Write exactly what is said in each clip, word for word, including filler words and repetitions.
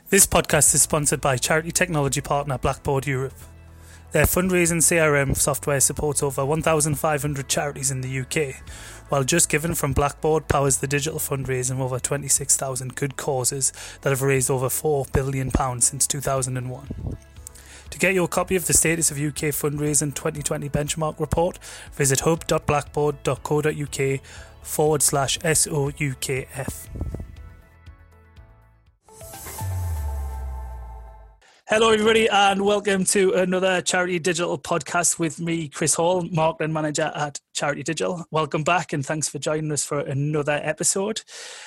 This podcast is sponsored by charity technology partner Blackboard Europe. Their fundraising C R M software supports over one thousand five hundred charities in the U K, while Just Giving from Blackboard powers the digital fundraising of over twenty-six thousand good causes that have raised over four billion pounds since two thousand one. To get your copy of the Status of U K Fundraising twenty twenty Benchmark Report, visit hub.blackboard.co.uk forward slash SOUKF. Hello everybody and welcome to another Charity Digital podcast with me, Chris Hall, Marketing Manager at Charity Digital. Welcome back and thanks for joining us for another episode.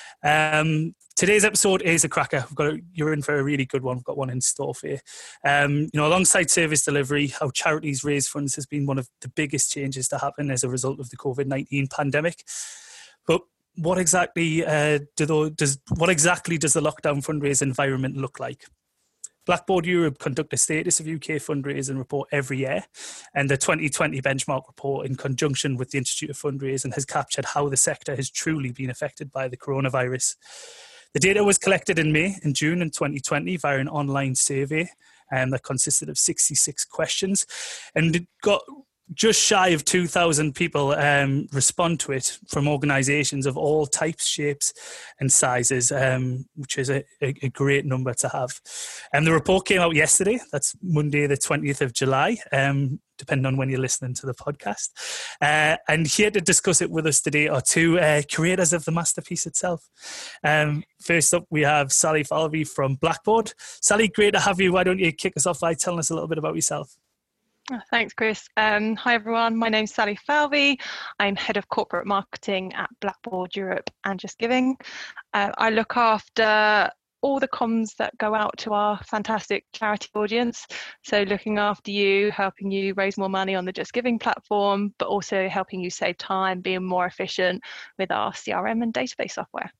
Um, today's episode is a cracker. We've got a, you're in for a really good one. We've got one in store for you. Um, you know, alongside service delivery, how charities raise funds has been one of the biggest changes to happen as a result of the COVID nineteen pandemic. But what exactly uh, do those, does what exactly does the lockdown fundraising environment look like? Blackboard Europe conduct a Status of U K Fundraising report every year, and the twenty twenty Benchmark Report, in conjunction with the Institute of Fundraising, has captured how the sector has truly been affected by the coronavirus. The data was collected in May and June in twenty twenty via an online survey um, that consisted of sixty-six questions, and it got just shy of two thousand people um, respond to it from organisations of all types, shapes and sizes, um, which is a, a, a great number to have. And the report came out yesterday. That's Monday the twentieth of July, um, depending on when you're listening to the podcast. Uh, and here to discuss it with us today are two uh, curators of the masterpiece itself. Um, first up, we have Sally Falvey from Blackboard. Sally, great to have you. Why don't you kick us off by telling us a little bit about yourself? Thanks, Chris. Um, hi, everyone. My name's Sally Falvey. I'm Head of Corporate Marketing at Blackboard Europe and Just Giving. Uh, I look after all the comms that go out to our fantastic charity audience. So looking after you, helping you raise more money on the Just Giving platform, but also helping you save time, being more efficient with our C R M and database software.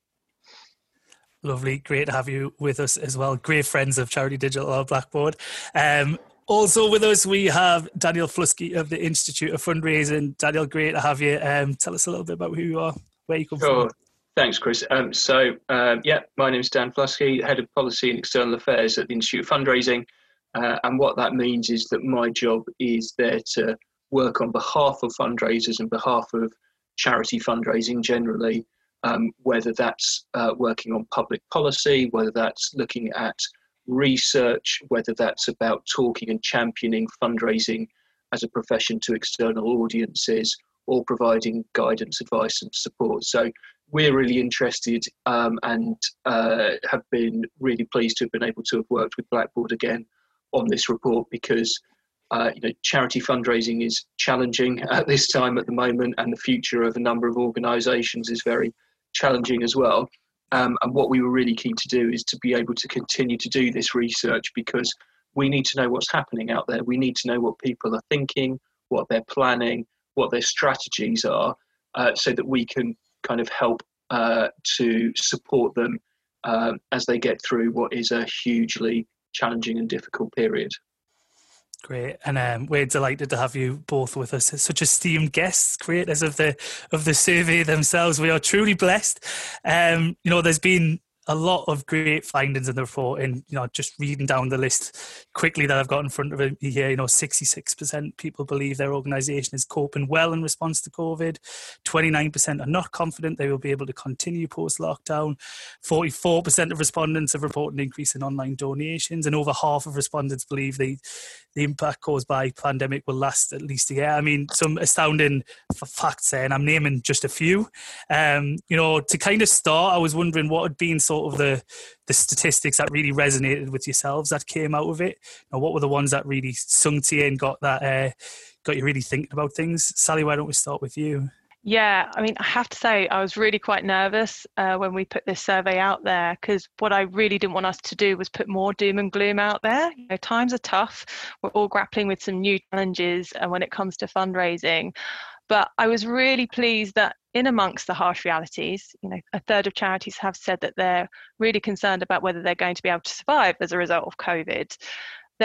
Lovely. Great to have you with us as well. Great friends of Charity Digital or Blackboard. Um, Also with us, we have Daniel Flusky of the Institute of Fundraising. Daniel, great to have you. Um, tell us a little bit about who you are, where you come sure. from. Thanks, Chris. Um, so, um, yeah, my name is Dan Flusky, Head of Policy and External Affairs at the Institute of Fundraising. Uh, and what that means is that my job is there to work on behalf of fundraisers and behalf of charity fundraising generally, um, whether that's uh, working on public policy, whether that's looking at research, whether that's about talking and championing fundraising as a profession to external audiences, or providing guidance, advice and support. So we're really interested um, and uh, have been really pleased to have been able to have worked with Blackboard again on this report, because uh, you know, charity fundraising is challenging at this time at the moment, and the future of a number of organisations is very challenging as well. Um, and what we were really keen to do is to be able to continue to do this research, because we need to know what's happening out there. We need to know what people are thinking, what they're planning, what their strategies are, uh, so that we can kind of help uh, to support them uh, as they get through what is a hugely challenging and difficult period. Great, and um, we're delighted to have you both with us. Such esteemed guests, creators of the of the survey themselves. We are truly blessed. Um, you know, there's been a lot of great findings in the report, and you know, just reading down the list quickly that I've got in front of me here, you know, sixty-six percent people believe their organisation is coping well in response to COVID. twenty-nine percent are not confident they will be able to continue post-lockdown. forty-four percent of respondents have reported an increase in online donations, and over half of respondents believe they, the impact caused by pandemic will last at least a year. I mean, some astounding f- facts there, and I'm naming just a few. Um, you know, to kind of start, I was wondering what had been sort of the the statistics that really resonated with yourselves that came out of it. You know, what were the ones that really sung to you and got that uh, got you really thinking about things? Sally, why don't we start with you? Yeah, I mean, I have to say I was really quite nervous uh, when we put this survey out there, because what I really didn't want us to do was put more doom and gloom out there. You know, times are tough. We're all grappling with some new challenges uh, when it comes to fundraising. But I was really pleased that in amongst the harsh realities, you know, a third of charities have said that they're really concerned about whether they're going to be able to survive as a result of COVID. That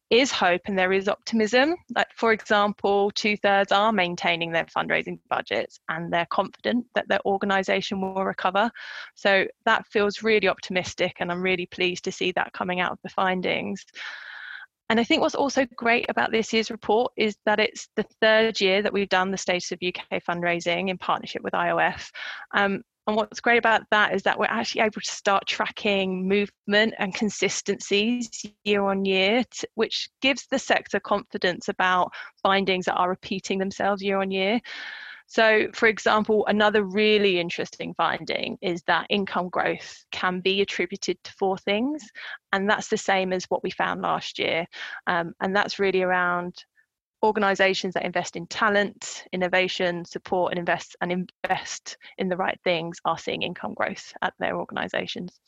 is hope and there is optimism. Like, for example, two-thirds are maintaining their fundraising budgets and they're confident that their organisation will recover. So that feels really optimistic, and I'm really pleased to see that coming out of the findings. And I think what's also great about this year's report is that it's the third year that we've done the Status of U K Fundraising in partnership with I O F. Um, and what's great about that is that we're actually able to start tracking movement and consistencies year on year, to, which gives the sector confidence about findings that are repeating themselves year on year. So, for example, another really interesting finding is that income growth can be attributed to four things, and that's the same as what we found last year. Um, and that's really around organisations that invest in talent, innovation, support, and invest and invest in the right things are seeing income growth at their organisations.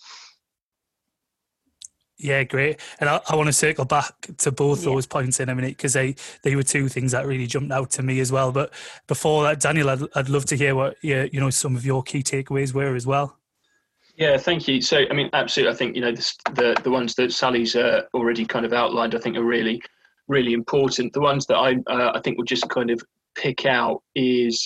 Yeah, great. And I, I want to circle back to both Yeah. those points in a minute, because they, they were two things that really jumped out to me as well. But before that, Daniel, I'd, I'd love to hear what you, you know some of your key takeaways were as well. Yeah, thank you. So, I mean, absolutely. I think, you know, the the, the ones that Sally's uh, already kind of outlined, I think are really, really important. The ones that I uh, I think we'll just kind of pick out is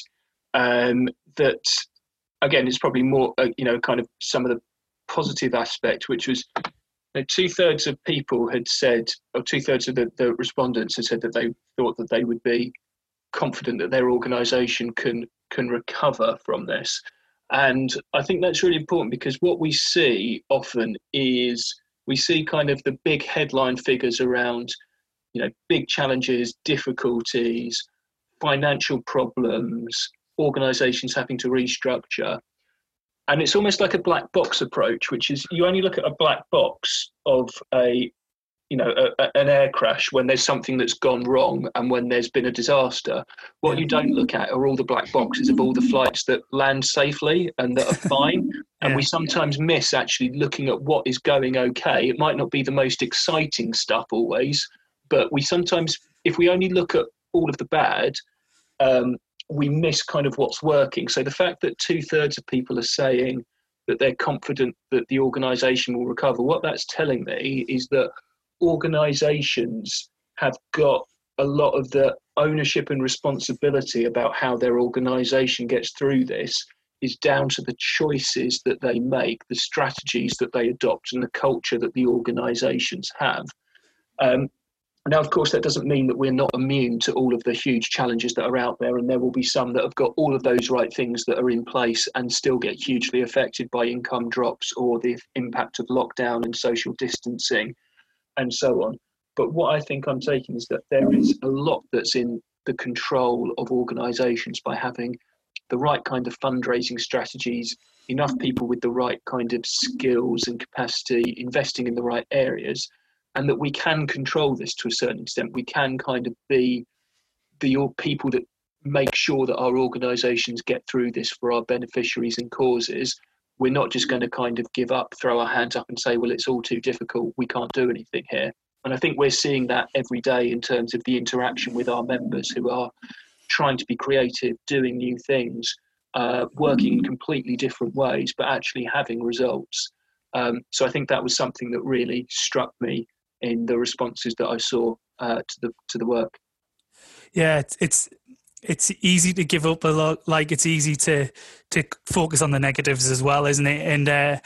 um, that, again, it's probably more, uh, you know, kind of some of the positive aspects, which was, you know, two thirds of people had said, or two thirds of the, the respondents had said that they thought that they would be confident that their organisation can can recover from this. And I think that's really important, because what we see often is we see kind of the big headline figures around, you know, big challenges, difficulties, financial problems, organisations having to restructure. And it's almost like a black box approach, which is you only look at a black box of a, you know, a, a, an air crash when there's something that's gone wrong and when there's been a disaster. What yeah. you don't look at are all the black boxes of all the flights that land safely and that are fine. And yeah. we sometimes miss actually looking at what is going okay. It might not be the most exciting stuff always, but we sometimes, if we only look at all of the bad, um, we miss kind of what's working. So the fact that two thirds of people are saying that they're confident that the organisation will recover, what that's telling me is that organisations have got a lot of the ownership and responsibility about how their organisation gets through this is down to the choices that they make, the strategies that they adopt, and the culture that the organisations have. Um, now, of course, that doesn't mean that we're not immune to all of the huge challenges that are out there, and there will be some that have got all of those right things that are in place and still get hugely affected by income drops or the impact of lockdown and social distancing and so on. But what I think I'm taking is that there is a lot that's in the control of organisations by having the right kind of fundraising strategies, enough people with the right kind of skills and capacity, investing in the right areas, and that we can control this to a certain extent. We can kind of be the people that make sure that our organisations get through this for our beneficiaries and causes. We're not just going to kind of give up, throw our hands up and say, well, it's all too difficult, we can't do anything here. And I think we're seeing that every day in terms of the interaction with our members who are trying to be creative, doing new things, uh, working in completely different ways, but actually having results. Um, so I think that was something that really struck me in the responses that I saw uh, to the to the work. Yeah, it's, it's it's easy to give up a lot. Like it's easy to to focus on the negatives as well, isn't it? And uh,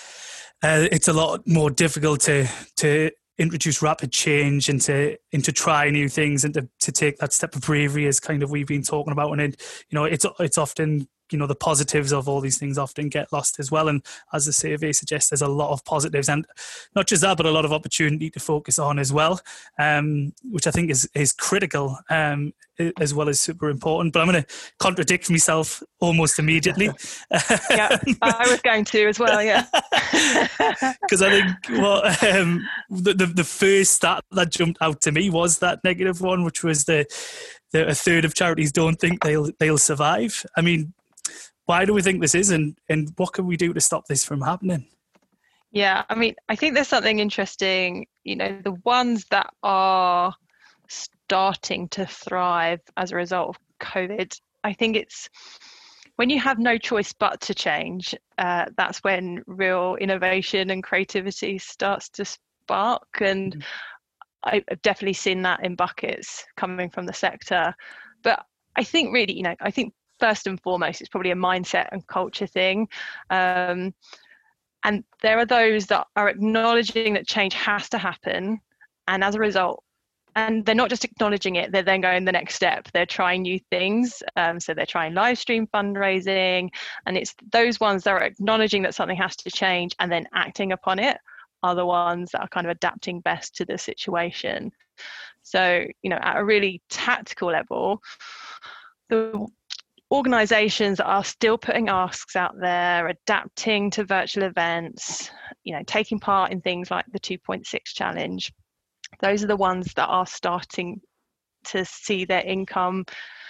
uh, it's a lot more difficult to to introduce rapid change and to and to try new things and to, to take that step of bravery, as kind of we've been talking about. And it, you know, it's it's often, you know, the positives of all these things often get lost as well. And as the survey suggests, there's a lot of positives, and not just that, but a lot of opportunity to focus on as well, um, which I think is is critical, um, as well as super important. But I'm going to contradict myself almost immediately. Yeah, I was going to as well, yeah. Because I think what um, the, the the first stat that jumped out to me was that negative one, which was the, the a third of charities don't think they'll they'll survive. I mean, why do we think this is, and, and what can we do to stop this from happening? Yeah, I mean, I think there's something interesting, you know, the ones that are starting to thrive as a result of COVID, I think it's when you have no choice but to change, uh, that's when real innovation and creativity starts to spark. And I've definitely seen that in buckets coming from the sector. But I think really, you know, I think first and foremost, it's probably a mindset and culture thing. Um, and there are those that are acknowledging that change has to happen. And as a result, and they're not just acknowledging it, they're then going the next step. They're trying new things. Um, so they're trying live stream fundraising. And it's those ones that are acknowledging that something has to change and then acting upon it are the ones that are kind of adapting best to the situation. So, you know, at a really tactical level, the organizations that are still putting asks out there, adapting to virtual events, you know, taking part in things like the two point six challenge, those are the ones that are starting to see their income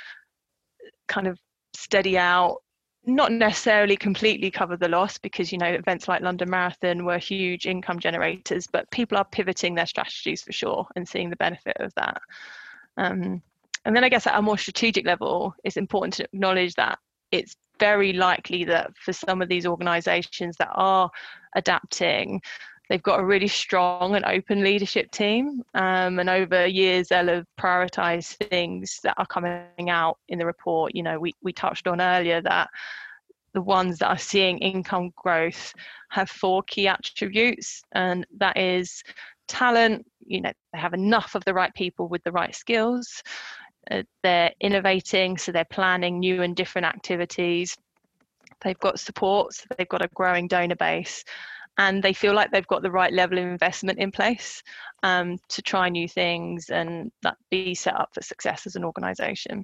kind of steady out, not necessarily completely cover the loss, because, you know, events like London Marathon were huge income generators, but people are pivoting their strategies for sure and seeing the benefit of that. Um, and then I guess at a more strategic level, it's important to acknowledge that it's very likely that for some of these organizations that are adapting, they've got a really strong and open leadership team, um, and over years they'll have prioritised things that are coming out in the report. You know, we, we touched on earlier that the ones that are seeing income growth have four key attributes, and that is talent. You know, they have enough of the right people with the right skills. Uh, they're innovating, so they're planning new and different activities. They've got support, so they've got a growing donor base. And they feel like they've got the right level of investment in place um, to try new things and that be set up for success as an organisation.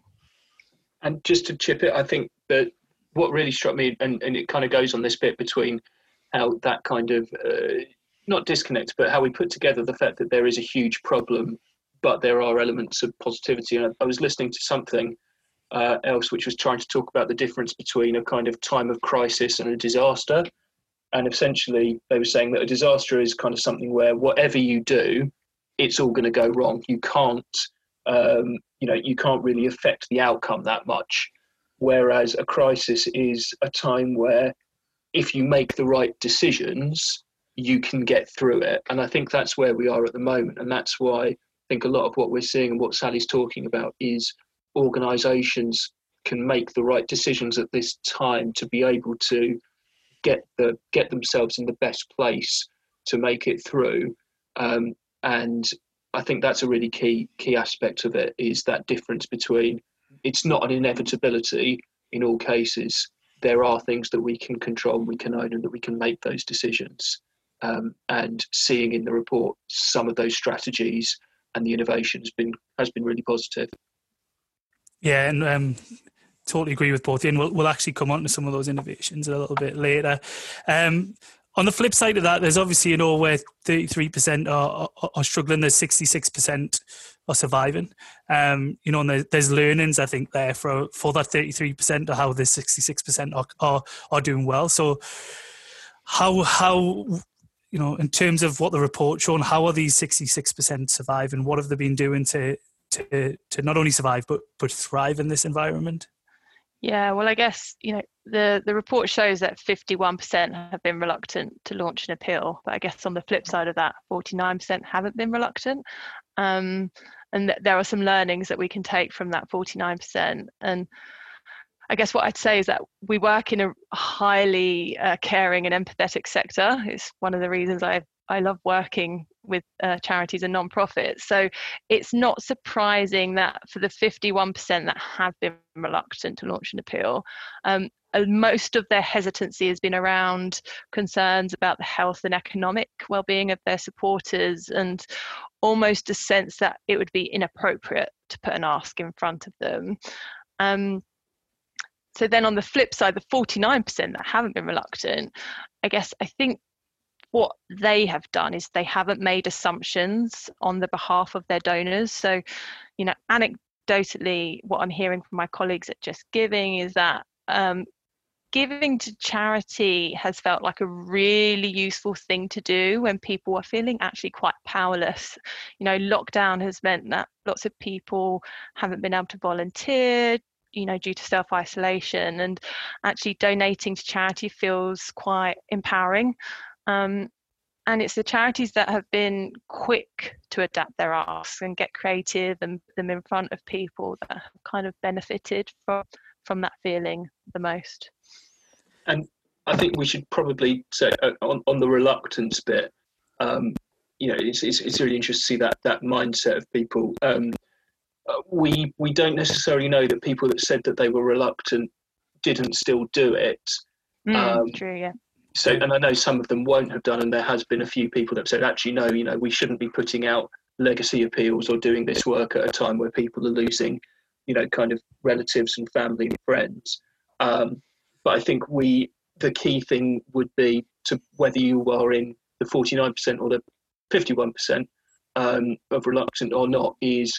And just to chip it, I think that what really struck me, and, and it kind of goes on this bit between how that kind of, uh, not disconnect, but how we put together the fact that there is a huge problem, but there are elements of positivity. And I, I was listening to something uh, else which was trying to talk about the difference between a kind of time of crisis and a disaster. And essentially, they were saying that a disaster is kind of something where whatever you do, it's all going to go wrong. You can't, um, you know, you can't really affect the outcome that much. Whereas a crisis is a time where if you make the right decisions, you can get through it. And I think that's where we are at the moment. And that's why I think a lot of what we're seeing and what Sally's talking about is organisations can make the right decisions at this time to be able to get the get themselves in the best place to make it through, um, and I think that's a really key key aspect of it, is that difference between it's not an inevitability in all cases. There are things that we can control, we can own, and that we can make those decisions. Um, and seeing in the report some of those strategies and the innovation has been has been really positive. Yeah, and um, totally agree with both of you, and we'll, we'll actually come on to some of those innovations a little bit later. Um, on the flip side of that, there's obviously, you know, where thirty-three percent are, are, are struggling, there's sixty-six percent are surviving. Um, you know, and there's, there's learnings, I think, there for, for that thirty-three percent, or how the sixty-six percent are, are, are doing well. So how, how, you know, in terms of what the report shown, how are these sixty-six percent surviving? What have they been doing to, to, to not only survive, but, but thrive in this environment? Yeah, well, I guess, you know, the, the report shows that fifty-one percent have been reluctant to launch an appeal. But I guess on the flip side of that, forty-nine percent haven't been reluctant. Um, and th- there are some learnings that we can take from that forty-nine percent. And I guess what I'd say is that we work in a highly uh, caring and empathetic sector. It's one of the reasons I I love working with uh, charities and non-profits. So it's not surprising that for the fifty-one percent that have been reluctant to launch an appeal, um, most of their hesitancy has been around concerns about the health and economic well-being of their supporters, and almost a sense that it would be inappropriate to put an ask in front of them. Um, so then on the flip side, the forty-nine percent that haven't been reluctant, I guess I think what they have done is they haven't made assumptions on the behalf of their donors. So, you know, anecdotally, what I'm hearing from my colleagues at Just Giving is that um, giving to charity has felt like a really useful thing to do when people are feeling actually quite powerless. You know, lockdown has meant that lots of people haven't been able to volunteer, you know, due to self-isolation, and actually donating to charity feels quite empowering. Um, and it's the charities that have been quick to adapt their asks and get creative and put them in front of people that have kind of benefited from from that feeling the most. And I think we should probably say uh, on, on the reluctance bit, um, you know, it's, it's it's really interesting to see that that mindset of people. Um, uh, we we don't necessarily know that people that said that they were reluctant didn't still do it. Mm, um, true, yeah. So, and I know some of them won't have done, and there has been a few people that have said, actually, no, you know, we shouldn't be putting out legacy appeals or doing this work at a time where people are losing, you know, kind of relatives and family and friends. Um, but I think we, the key thing would be to whether you are in the forty-nine percent or the fifty-one percent um, of reluctant or not is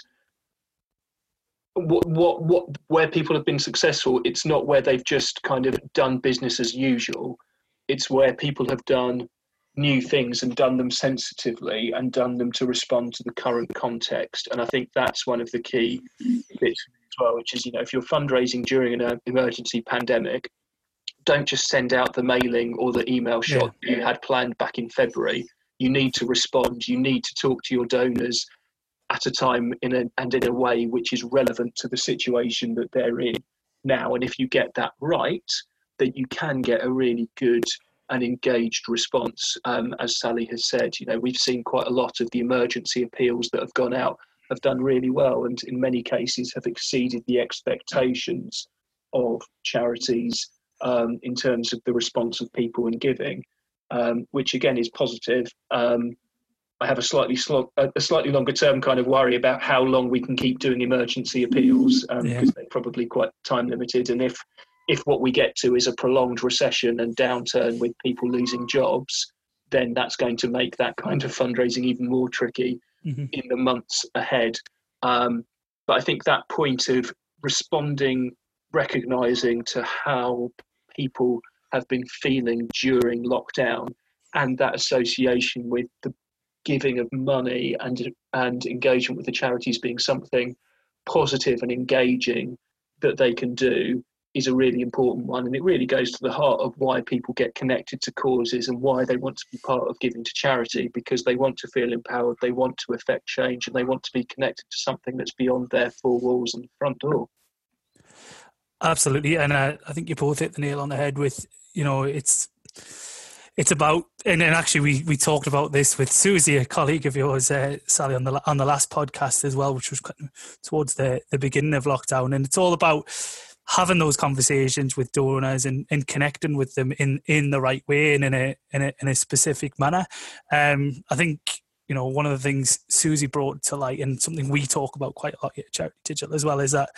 what, what, what, where people have been successful. It's not where they've just kind of done business as usual. It's where people have done new things and done them sensitively and done them to respond to the current context. And I think that's one of the key bits as well, which is, you know, if you're fundraising during an emergency pandemic, don't just send out the mailing or the email shot yeah. you had planned back in February. You need to respond. You need to talk to your donors at a time in a, and in a way which is relevant to the situation that they're in now. And if you get that right, that you can get a really good and engaged response. Um, as Sally has said, you know, we've seen quite a lot of the emergency appeals that have gone out have done really well, and in many cases have exceeded the expectations of charities um, in terms of the response of people and giving, um, which again is positive. Um, I have a slightly sl- a slightly longer term kind of worry about how long we can keep doing emergency appeals um, yeah. because they're probably quite time limited, and if If what we get to is a prolonged recession and downturn with people losing jobs, then that's going to make that kind of fundraising even more tricky mm-hmm. in the months ahead. Um, but I think that point of responding, recognising to how people have been feeling during lockdown, and that association with the giving of money and and engagement with the charities being something positive and engaging that they can do, is a really important one, and it really goes to the heart of why people get connected to causes and why they want to be part of giving to charity, because they want to feel empowered, they want to affect change, and they want to be connected to something that's beyond their four walls and front door. Absolutely, and I, I think you both hit the nail on the head with, you know, it's it's about, and, and actually we, we talked about this with Susie, a colleague of yours, uh, Sally, on the on the last podcast as well, which was towards the, the beginning of lockdown, and it's all about having those conversations with donors and, and connecting with them in, in the right way and in a in a, in a specific manner. Um, I think, you know, one of the things Susie brought to light, and something we talk about quite a lot at Charity Digital as well, is that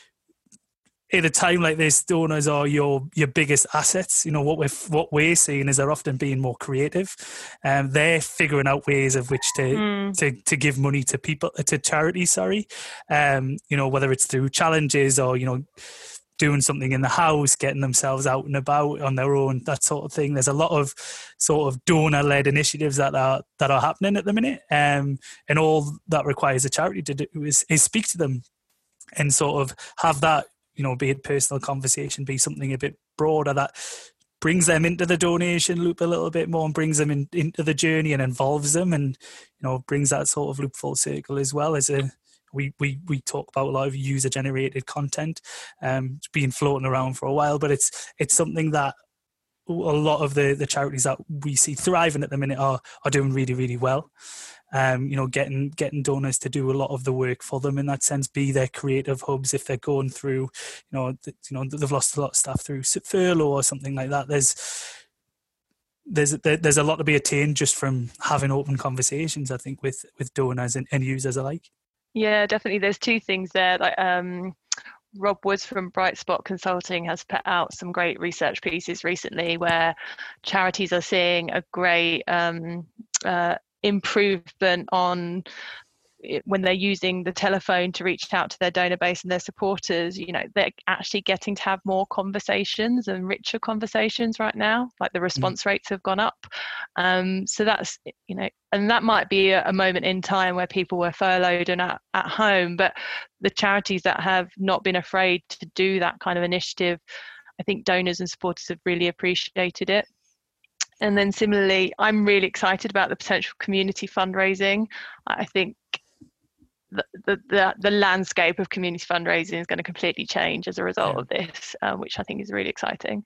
at a time like this, donors are your your biggest assets. You know, what we're what we're seeing is they're often being more creative, and um, they're figuring out ways of which to mm. to to give money to people to charities. Sorry, um, you know, whether it's through challenges or, you know, doing something in the house, getting themselves out and about on their own, that sort of thing. There's a lot of sort of donor-led initiatives that are that are happening at the minute, um, and all that requires a charity to do is, is speak to them and sort of have that, you know, be it personal conversation, be something a bit broader that brings them into the donation loop a little bit more and brings them in, into the journey and involves them, and, you know, brings that sort of loop full circle as well. As a we we we talk about a lot of user generated content, um, it's been floating around for a while, but it's it's something that a lot of the the charities that we see thriving at the minute are are doing really really well. Um, you know, getting getting donors to do a lot of the work for them in that sense, be their creative hubs if they're going through, you know, the, you know they've lost a lot of staff through furlough or something like that. There's there's there's a lot to be attained just from having open conversations, I think, with with donors and, and users alike. Yeah, definitely. There's two things there. Like um, Rob Woods from Bright Spot Consulting has put out some great research pieces recently where charities are seeing a great um, uh, improvement on when they're using the telephone to reach out to their donor base and their supporters. You know, they're actually getting to have more conversations and richer conversations right now. Like the response mm. rates have gone up. Um, so that's, you know, and that might be a, a moment in time where people were furloughed and at, at home, but the charities that have not been afraid to do that kind of initiative, I think donors and supporters have really appreciated it. And then similarly, I'm really excited about the potential community fundraising. I think the the, the, the landscape of community fundraising is going to completely change as a result Yeah. of this, um, which I think is really exciting.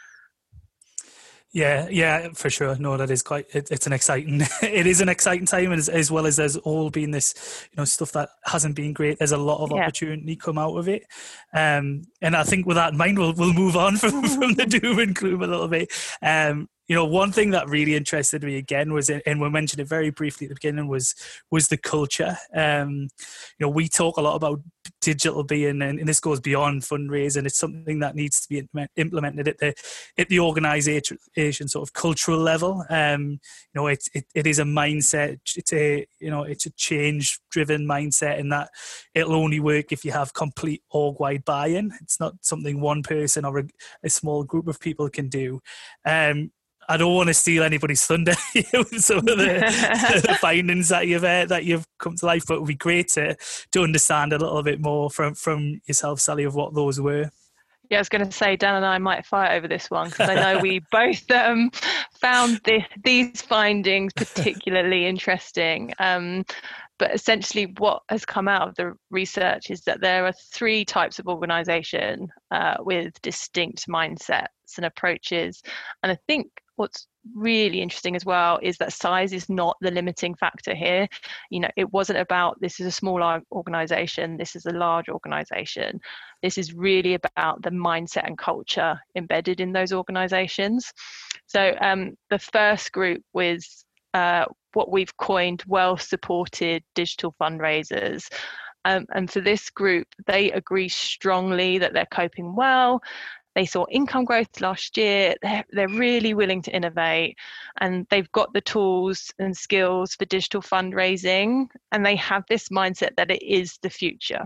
Yeah, yeah, for sure. No, that is quite. It, it's an exciting. It is an exciting time, as, as well as there's all been this, you know, stuff that hasn't been great. There's a lot of Yeah. opportunity come out of it, um, and I think with that in mind, we'll we'll move on from from the doom and gloom a little bit. Um, you know, one thing that really interested me again was, and we mentioned it very briefly at the beginning, was was the culture. Um, you know, we talk a lot about digital being, and, and this goes beyond fundraising. It's something that needs to be implemented at the at the organisation sort of cultural level. Um, you know, it's it, it is a mindset. It's a you know it's a change driven mindset, and that it'll only work if you have complete org wide buy-in. It's not something one person or a, a small group of people can do. Um, I don't want to steal anybody's thunder with some of the, the findings that you've uh, that you've come to life, but it would be great to to understand a little bit more from from yourself, Sally, of what those were. Yeah, I was going to say Dan and I might fight over this one, because I know we both um, found the, these findings particularly interesting. Um, but essentially what has come out of the research is that there are three types of organisation uh, with distinct mindsets and approaches. And I think what's really interesting as well is that size is not the limiting factor here. You know, it wasn't about this is a small organization, this is a large organization. This is really about the mindset and culture embedded in those organizations. So um, the first group was uh, what we've coined well-supported digital fundraisers. Um, and for this group, they agree strongly that they're coping well. They saw income growth last year. They're, they're really willing to innovate, and they've got the tools and skills for digital fundraising, and they have this mindset that it is the future.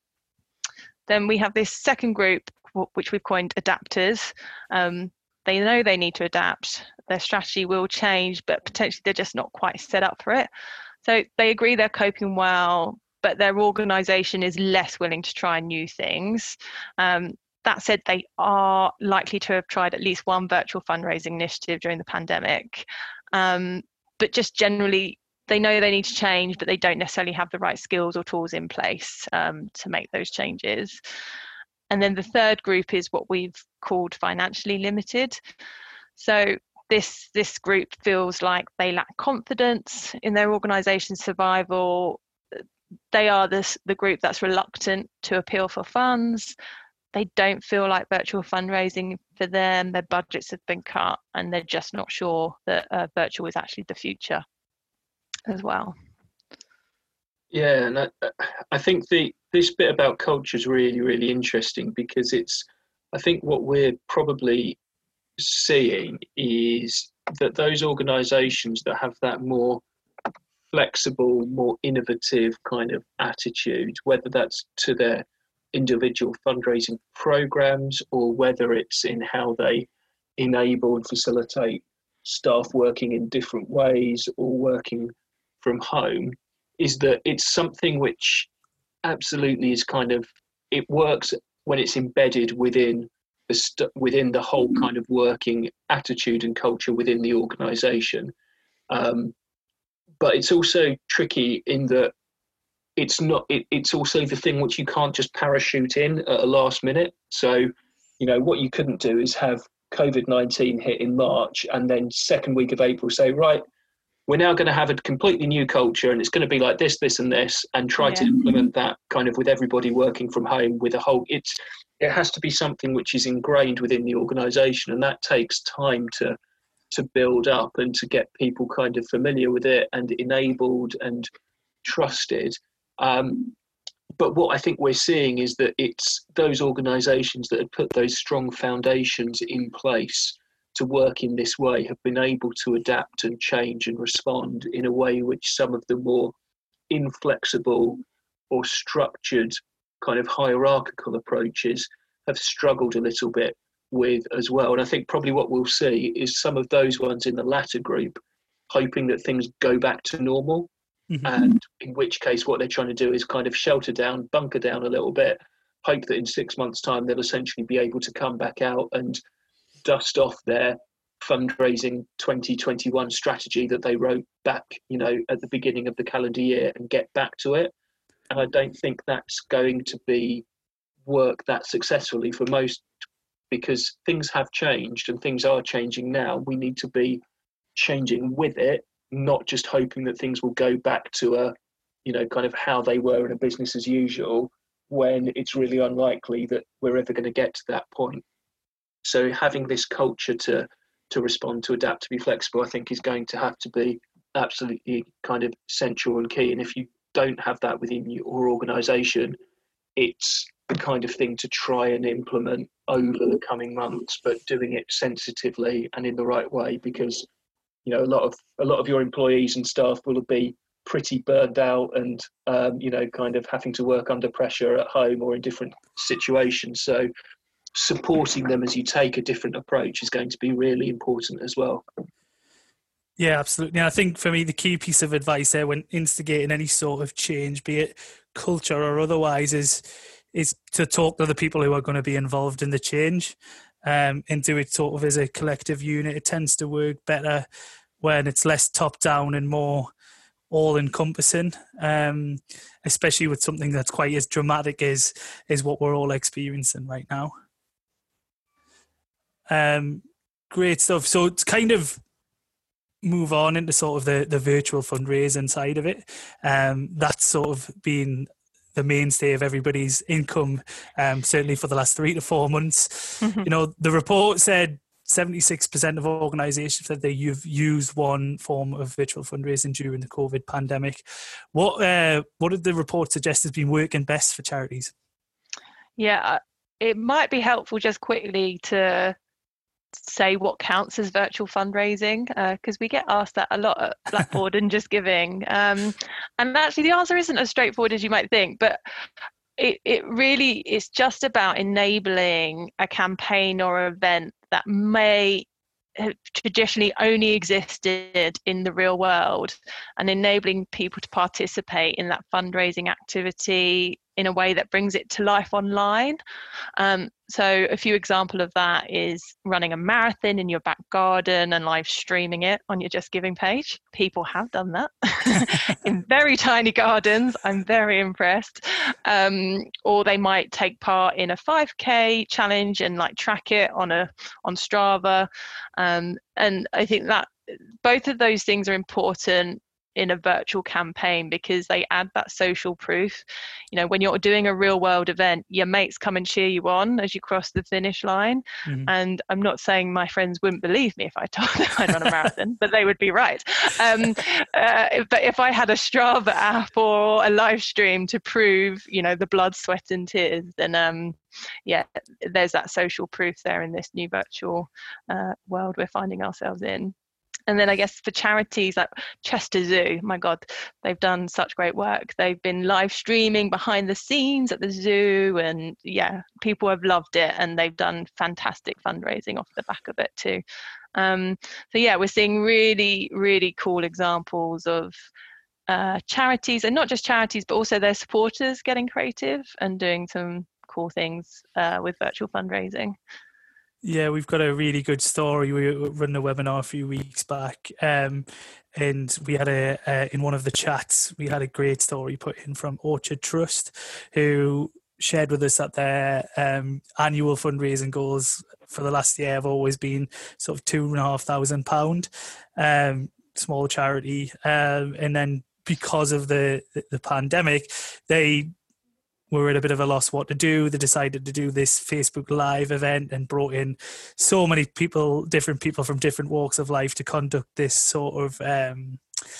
Then we have this second group, which we've coined adapters. Um, they know they need to adapt. Their strategy will change, but potentially they're just not quite set up for it. So they agree they're coping well, but their organisation is less willing to try new things. Um, That said, they are likely to have tried at least one virtual fundraising initiative during the pandemic. Um, but just generally, they know they need to change, but they don't necessarily have the right skills or tools in place um, to make those changes. And then the third group is what we've called financially limited. So this, this group feels like they lack confidence in their organisation's survival. They are this, the group that's reluctant to appeal for funds. They don't feel like virtual fundraising for them. Their budgets have been cut, and they're just not sure that uh, virtual is actually the future as well. Yeah, and I, I think the this bit about culture is really, really interesting, because it's, I think what we're probably seeing is that those organisations that have that more flexible, more innovative kind of attitude, whether that's to their individual fundraising programs or whether it's in how they enable and facilitate staff working in different ways or working from home, is that it's something which absolutely is kind of, it works when it's embedded within the st- within the whole kind of working attitude and culture within the organisation. Um, but it's also tricky in that it's not, it, it's also the thing which you can't just parachute in at a last minute. So, you know, what you couldn't do is have COVID nineteen hit in March and then second week of April say, right, we're now going to have a completely new culture and it's going to be like this, this and this, and try yeah. to implement that kind of with everybody working from home with a whole, it's, it has to be something which is ingrained within the organisation, and that takes time to to build up and to get people kind of familiar with it and enabled and trusted. Um, but what I think we're seeing is that it's those organisations that have put those strong foundations in place to work in this way have been able to adapt and change and respond in a way which some of the more inflexible or structured kind of hierarchical approaches have struggled a little bit with as well. And I think probably what we'll see is some of those ones in the latter group hoping that things go back to normal. Mm-hmm. And in which case what they're trying to do is kind of shelter down, bunker down a little bit, hope that in six months' time they'll essentially be able to come back out and dust off their fundraising twenty twenty-one strategy that they wrote back, you know, at the beginning of the calendar year and get back to it. And I don't think that's going to be work that successfully for most, because things have changed and things are changing now. We need to be changing with it, not just hoping that things will go back to a, you know, kind of how they were in a business as usual, when it's really unlikely that we're ever going to get to that point. So having this culture to to respond, to adapt, to be flexible, I think is going to have to be absolutely kind of central and key. And if you don't have that within your organisation, it's the kind of thing to try and implement over the coming months, but doing it sensitively and in the right way, because, you know, a lot of a lot of your employees and staff will be pretty burned out and, um, you know, kind of having to work under pressure at home or in different situations. So supporting them as you take a different approach is going to be really important as well. Yeah, absolutely. I think for me, the key piece of advice there when instigating any sort of change, be it culture or otherwise, is is to talk to the people who are going to be involved in the change, um, and do it sort of as a collective unit. It tends to work better when it's less top down and more all encompassing, um, especially with something that's quite as dramatic as is what we're all experiencing right now. Um, great stuff. So it's kind of move on into sort of the, the virtual fundraising side of it. Um, that's sort of been the mainstay of everybody's income, um, certainly for the last three to four months. Mm-hmm. You know, the report said seventy-six percent of organisations said they've used one form of virtual fundraising during the COVID pandemic. What uh, what did the report suggest has been working best for charities? Yeah, it might be helpful just quickly to say what counts as virtual fundraising, because uh, we get asked that a lot at Blackboard and Just Giving, um, and actually the answer isn't as straightforward as you might think, but it, it really is just about enabling a campaign or event that may have traditionally only existed in the real world, and enabling people to participate in that fundraising activity in a way that brings it to life online. Um, so a few examples of that is running a marathon in your back garden and live streaming it on your Just Giving page. People have done that in very tiny gardens. I'm very impressed. Um, or they might take part in a five K challenge and like track it on a on Strava. Um, and I think that both of those things are important in a virtual campaign because they add that social proof. You know, when you're doing a real world event, your mates come and cheer you on as you cross the finish line. Mm-hmm. And I'm not saying my friends wouldn't believe me if I told them I'd run a marathon, but they would be right. Um, uh, but if I had a Strava app or a live stream to prove, you know, the blood, sweat and tears, then um, yeah, there's that social proof there in this new virtual uh, world we're finding ourselves in. And then I guess for charities like Chester Zoo, my God, they've done such great work. They've been live streaming behind the scenes at the zoo, and yeah, people have loved it, and they've done fantastic fundraising off the back of it too. Um, so yeah, we're seeing really, really cool examples of uh, charities, and not just charities, but also their supporters getting creative and doing some cool things uh, with virtual fundraising. Yeah, we've got a really good story. We ran a webinar a few weeks back, um, and we had a uh, in one of the chats, we had a great story put in from Orchard Trust, who shared with us that their um, annual fundraising goals for the last year have always been sort of two and a half thousand pound, um, small charity, um, and then because of the the pandemic, they were at a bit of a loss what to do. They decided to do this Facebook Live event and brought in so many people, different people from different walks of life to conduct this sort of, um,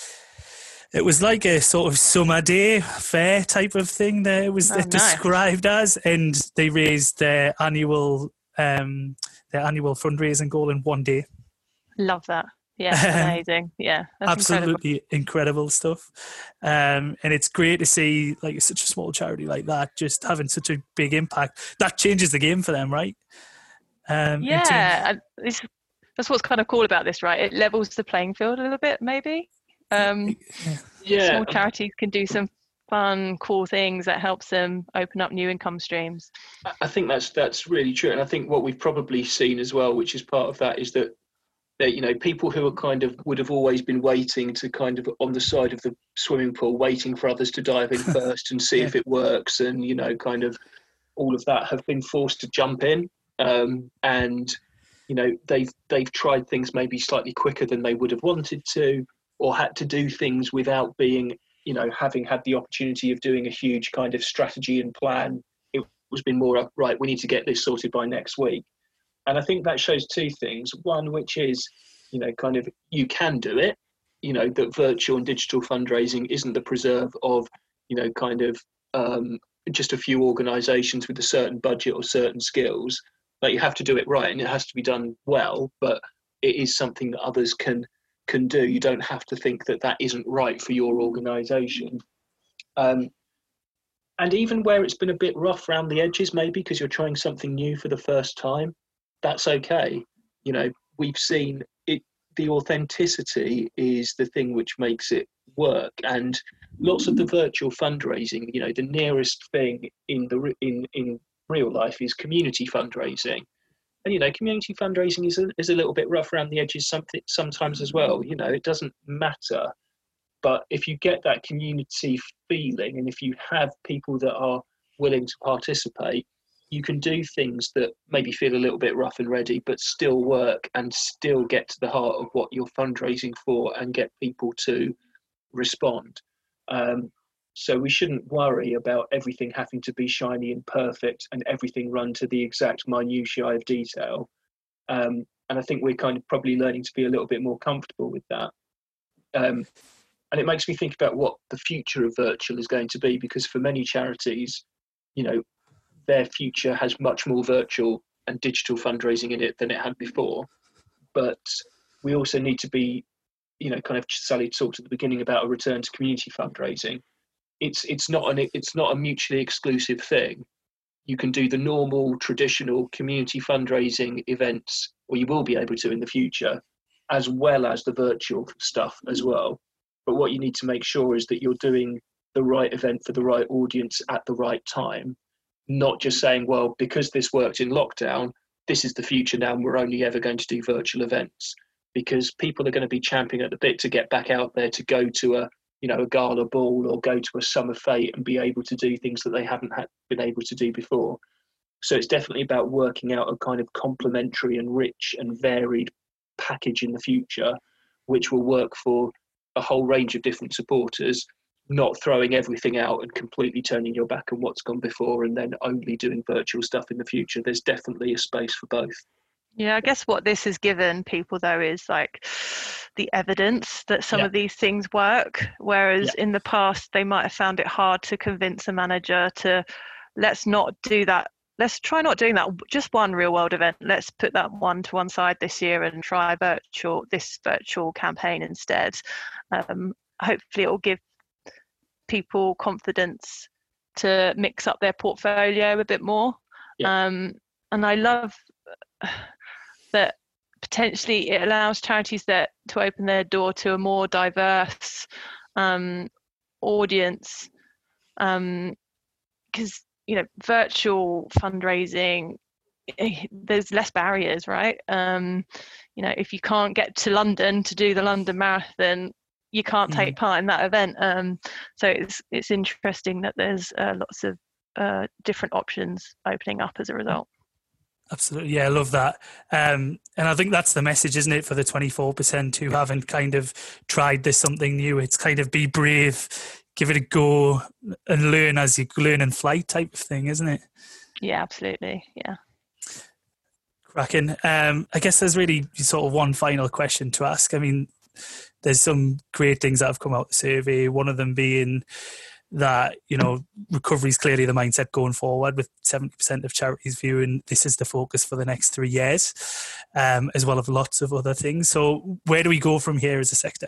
it was like a sort of summer day fair type of thing that it was oh, nice. described as, and they raised their annual, um, their annual fundraising goal in one day. Love that. Yeah, amazing. Yeah, that's absolutely incredible, incredible stuff. Um, and it's great to see like such a small charity like that just having such a big impact. That changes the game for them, right? Um, yeah, terms- it's, that's what's kind of cool about this, right? It levels the playing field a little bit, maybe. Um, yeah, small charities can do some fun, cool things that helps them open up new income streams. I think that's that's really true, and I think what we've probably seen as well, which is part of that, is that that, you know, people who are kind of would have always been waiting to kind of on the side of the swimming pool, waiting for others to dive in first and see Yeah. if it works, and, you know, kind of all of that, have been forced to jump in. Um, and, you know, they've, they've tried things maybe slightly quicker than they would have wanted to, or had to do things without being, you know, having had the opportunity of doing a huge kind of strategy and plan. It was been more, right, we need to get this sorted by next week. And I think that shows two things. One, which is, you know, kind of you can do it, you know, that virtual and digital fundraising isn't the preserve of, you know, kind of um, just a few organisations with a certain budget or certain skills. Like, you have to do it right and it has to be done well, but it is something that others can can do. You don't have to think that that isn't right for your organisation. Um, and even where it's been a bit rough around the edges, maybe because you're trying something new for the first time, that's okay. You know, we've seen it, the authenticity is the thing which makes it work. And lots of the virtual fundraising, you know, the nearest thing in the in in real life is community fundraising. And, you know, community fundraising is a, is a little bit rough around the edges something sometimes as well. You know, it doesn't matter. But if you get that community feeling, and if you have people that are willing to participate, you can do things that maybe feel a little bit rough and ready, but still work and still get to the heart of what you're fundraising for and get people to respond. Um, so we shouldn't worry about everything having to be shiny and perfect and everything run to the exact minutiae of detail. Um, and I think we're kind of probably learning to be a little bit more comfortable with that. Um, and it makes me think about what the future of virtual is going to be, because for many charities, you know, their future has much more virtual and digital fundraising in it than it had before. But we also need to be, you know, kind of Sally talked at the beginning about a return to community fundraising. It's it's not an it's not a mutually exclusive thing. You can do the normal traditional community fundraising events, or you will be able to in the future, as well as the virtual stuff as well. But what you need to make sure is that you're doing the right event for the right audience at the right time. Not just saying, well, because this worked in lockdown, this is the future now, and we're only ever going to do virtual events. Because people are going to be champing at the bit to get back out there, to go to a, you know, a gala ball or go to a summer fete and be able to do things that they haven't had, been able to do before. So it's definitely about working out a kind of complementary and rich and varied package in the future, which will work for a whole range of different supporters, not throwing everything out and completely turning your back on what's gone before and then only doing virtual stuff in the future. There's definitely a space for both. Yeah, I guess what this has given people, though, is like the evidence that some yeah. of these things work, whereas yeah. in the past they might have found it hard to convince a manager to, let's not do that. Let's try not doing that. Just one real world event. Let's put that one to one side this year and try virtual this virtual campaign instead. Um, hopefully, it will give people confidence to mix up their portfolio a bit more. Yeah. Um, and I love that potentially it allows charities that to open their door to a more diverse um, audience, because um, you know, virtual fundraising, there's less barriers, right? Um, you know, if you can't get to London to do the London Marathon, you can't mm. take part in that event. Um, so it's it's interesting that there's uh, lots of uh, different options opening up as a result. Absolutely. Yeah, I love that. Um, and I think that's the message, isn't it, for the twenty-four percent who haven't kind of tried this something new. It's kind of be brave, give it a go and learn as you learn in flight type of thing, isn't it? Yeah, absolutely. Yeah. Cracking. Um, I guess there's really sort of one final question to ask. I mean, there's some great things that have come out of the survey. One of them being that, you know, recovery is clearly the mindset going forward, with seventy percent of charities viewing this is the focus for the next three years, um, as well as lots of other things. So where do we go from here as a sector?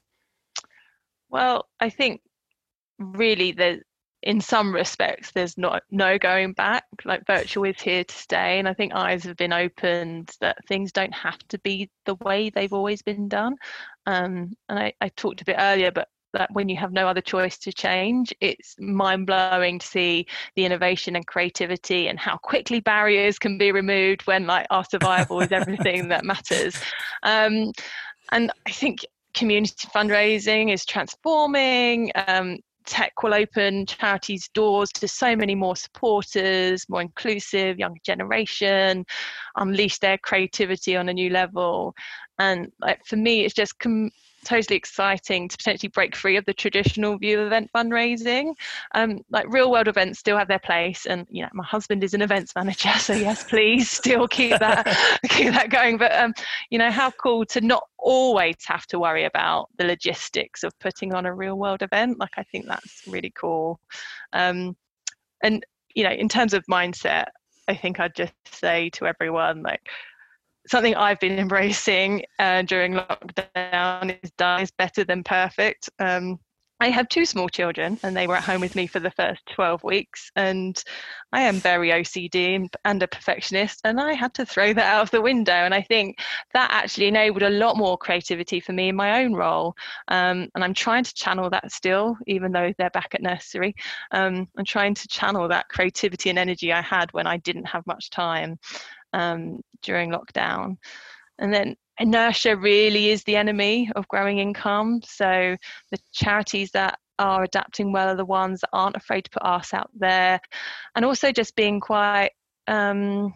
Well, I think really that in some respects there's not no going back. Like, virtual is here to stay, and I think eyes have been opened that things don't have to be the way they've always been done. Um, and I, I talked a bit earlier, but that when you have no other choice to change, it's mind-blowing to see the innovation and creativity and how quickly barriers can be removed when like our survival is everything that matters. Um, and I think community fundraising is transforming. Um, tech will open charities' doors to so many more supporters, more inclusive, younger generation, unleash their creativity on a new level. And like for me, it's just com- totally exciting to potentially break free of the traditional view of event fundraising. Um, like real world events still have their place, and you know my husband is an events manager, so yes, please still keep that keep that going. But um, you know how cool to not always have to worry about the logistics of putting on a real world event. Like I think that's really cool. Um, and you know in terms of mindset, I think I'd just say to everyone like, something I've been embracing uh, during lockdown is done is better than perfect. Um, I have two small children and they were at home with me for the first twelve weeks, and I am very O C D and, and a perfectionist, and I had to throw that out of the window. And I think that actually enabled a lot more creativity for me in my own role. Um, and I'm trying to channel that still, even though they're back at nursery. Um, I'm trying to channel that creativity and energy I had when I didn't have much time um, during lockdown. And then inertia really is the enemy of growing income. So the charities that are adapting well are the ones that aren't afraid to put us out there, and also just being quite um,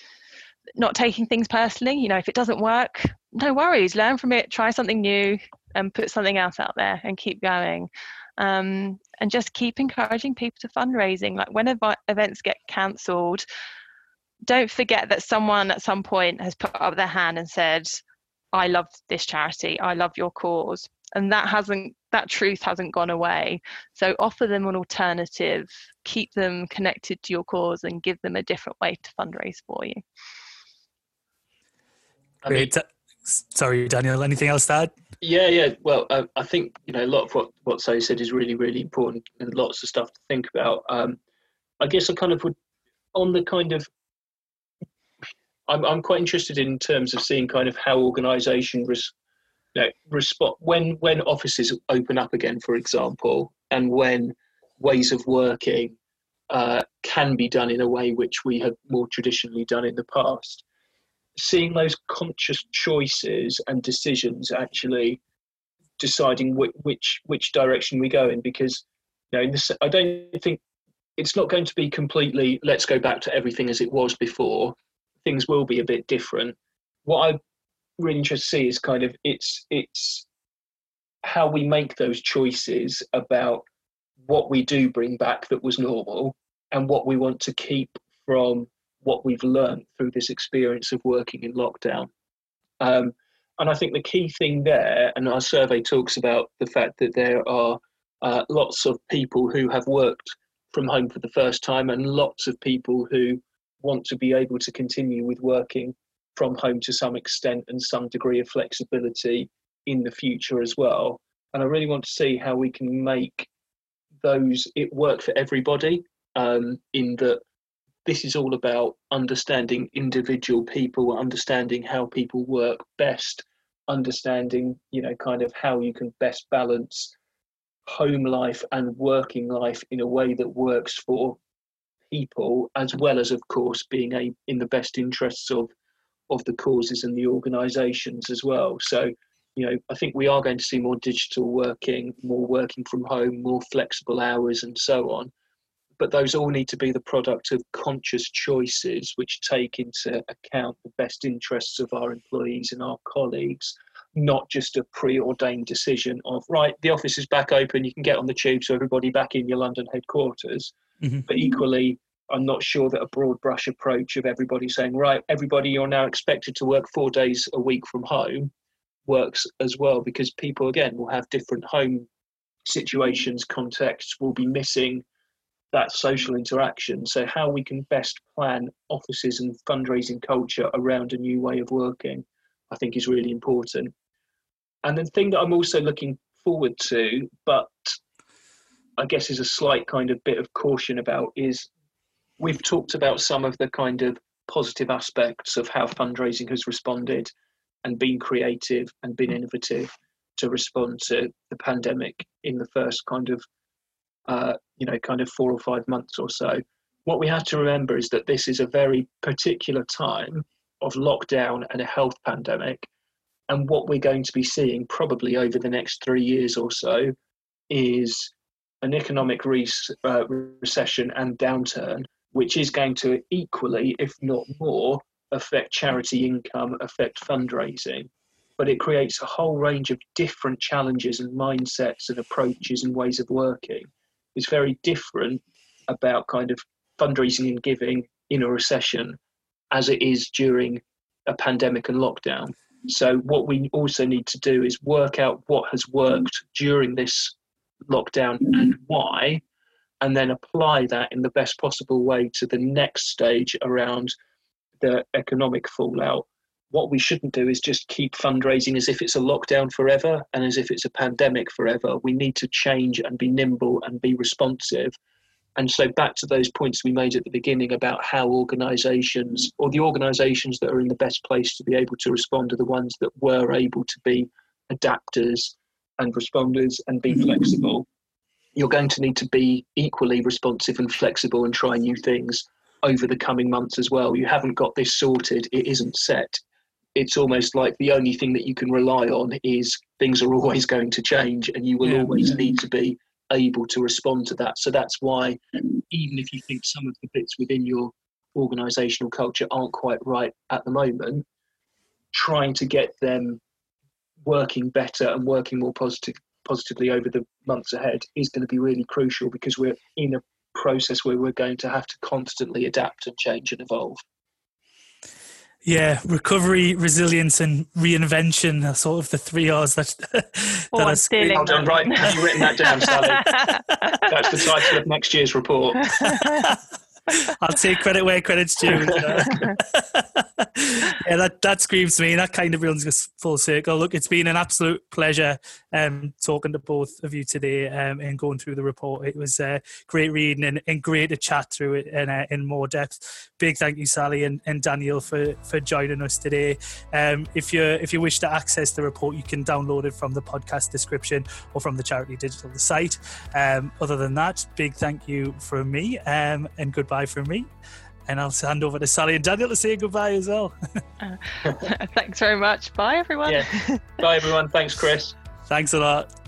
not taking things personally. You know, if it doesn't work, no worries, learn from it, try something new and put something else out there and keep going. Um, and just keep encouraging people to fundraising. Like when ev- events get cancelled, don't forget that someone at some point has put up their hand and said, I love this charity, I love your cause. And that hasn't, that truth hasn't gone away. So offer them an alternative, keep them connected to your cause and give them a different way to fundraise for you. I mean, Great. Sorry, Daniel, anything else to add? Yeah, yeah. Well, uh, I think, you know, a lot of what, what Sally said is really, really important and lots of stuff to think about. Um, I guess I kind of would, on the kind of, I'm I'm quite interested in terms of seeing kind of how organisation res, you know, respond when when offices open up again, for example, and when ways of working uh, can be done in a way which we have more traditionally done in the past. Seeing those conscious choices and decisions actually deciding which which, which direction we go in, because you know, in this, I don't think it's not going to be completely let's go back to everything as it was before. Things will be a bit different. What I'm really interested to see is kind of it's it's how we make those choices about what we do bring back that was normal and what we want to keep from what we've learned through this experience of working in lockdown. Um, and I think the key thing there, and our survey talks about the fact that there are uh, lots of people who have worked from home for the first time and lots of people who want to be able to continue with working from home to some extent and some degree of flexibility in the future as well. And I really want to see how we can make those, it work for everybody, um, in that this is all about understanding individual people, understanding how people work best, understanding, you know, kind of how you can best balance home life and working life in a way that works for people, as well as, of course, being a, in the best interests of, of the causes and the organisations as well. So, you know, I think we are going to see more digital working, more working from home, more flexible hours and so on. But those all need to be the product of conscious choices which take into account the best interests of our employees and our colleagues, not just a preordained decision of, right, the office is back open, you can get on the tube, so everybody back in your London headquarters. Mm-hmm. But equally, I'm not sure that a broad brush approach of everybody saying, right, everybody, you're now expected to work four days a week from home works as well, because people, again, will have different home situations, contexts, will be missing that social interaction. So how we can best plan offices and fundraising culture around a new way of working, I think is really important. And the thing that I'm also looking forward to, but I guess is a slight kind of bit of caution about, is we've talked about some of the kind of positive aspects of how fundraising has responded and been creative and been innovative to respond to the pandemic in the first kind of, uh, you know, kind of four or five months or so. What we have to remember is that this is a very particular time of lockdown and a health pandemic. And what we're going to be seeing probably over the next three years or so is an economic re- uh, recession and downturn, which is going to equally, if not more, affect charity income, affect fundraising. But it creates a whole range of different challenges and mindsets and approaches and ways of working. It's very different about kind of fundraising and giving in a recession as it is during a pandemic and lockdown. So what we also need to do is work out what has worked during this lockdown and why, and then apply that in the best possible way to the next stage around the economic fallout. What we shouldn't do is just keep fundraising as if it's a lockdown forever and as if it's a pandemic forever. We need to change and be nimble and be responsive. And so back to those points we made at the beginning about how organisations, or the organisations that are in the best place to be able to respond, are the ones that were able to be adapters and responders and be flexible. You're going to need to be equally responsive and flexible and try new things over the coming months as well. You haven't got this sorted. It isn't set. It's almost like the only thing that you can rely on is things are always going to change, and you will yeah, always yeah. need to be able to respond to that. So that's why, even if you think some of the bits within your organisational culture aren't quite right at the moment, trying to get them working better and working more positive, positively over the months ahead is going to be really crucial, because we're in a process where we're going to have to constantly adapt and change and evolve. Yeah, recovery, resilience, and reinvention are sort of the three R's that. that oh, I'm stealing Well done, right? Have you written that down, Sally? That's the title of next year's report. I'll take credit where credit's due. You know? Yeah, that, that screams to me. That kind of runs us full circle. Look, it's been an absolute pleasure um, talking to both of you today um, and going through the report. It was uh, great reading and, and great to chat through it in, uh, in more depth. Big thank you, Sally and, and Daniel, for, for joining us today. Um, if you if you wish to access the report, you can download it from the podcast description or from the Charity Digital site. Um, other than that, big thank you from me um, and goodbye from me. And I'll hand over to Sally and Daniel to say goodbye as well. uh, thanks very much. Bye, everyone. Yeah. Bye, everyone. Thanks, Chris. Thanks a lot.